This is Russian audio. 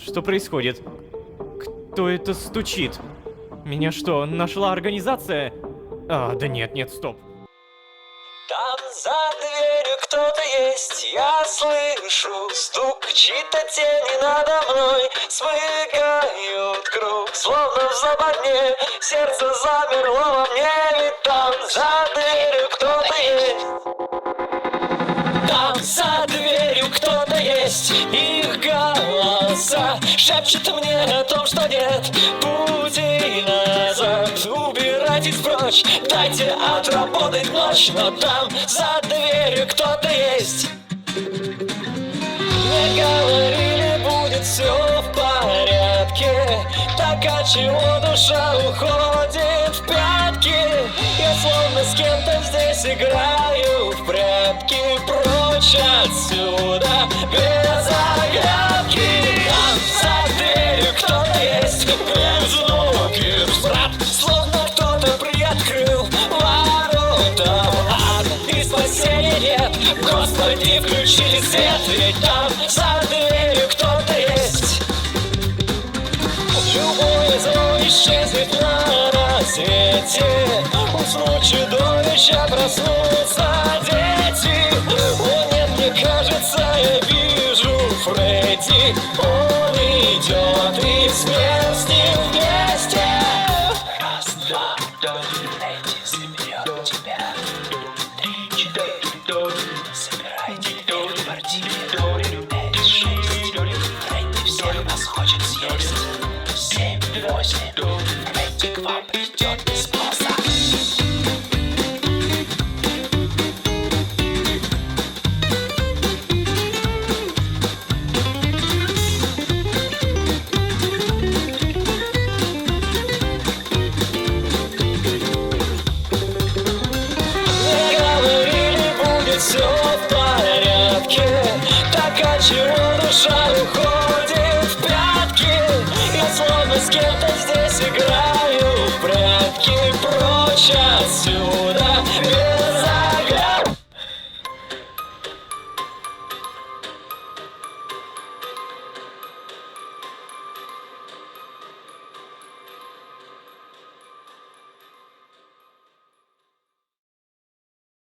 Что происходит? Кто это стучит? Меня что, нашла организация? Да нет, стоп. Там за дверью кто-то есть, я слышу стук, чьи-то тени надо мной смыкают круг, словно в западне, сердце замерло во мне, ведь там за дверью кто-то есть. Там за дверью кто-то есть, их голоса шепчут мне о том, что нет пути назад. Убирайтесь прочь, дайте отработать ночь, но там за дверью кто-то есть. Мне говорили, будет все в порядке, так отчего душа уходит в пятки? Я словно с кем-то здесь играю в прятки, прочь отсюда без оглядки. Там за дверью кто-то есть, без звуки взрат, словно кто-то приоткрыл ворота в ад, и спасения нет. Господи, включи свет, ведь там за дверью кто-то есть. Любое зло исчезнет на рассвете, уснут чудовища, проснутся дети. О нет, мне кажется, я вижу Фредди, он идет, и смех с ним вместе. Раз, два, Фредди соберет тебя. Три, четыре, собирайте в квартире. Пять, шесть, Фредди всех нас хочет съесть. 7, 8, Фредди к вам идет без спроса. Мне говорили, будет все в порядке, так отчего душа уходит в пятки? Я словно с кем-то здесь играю в прятки, прочь отсюда.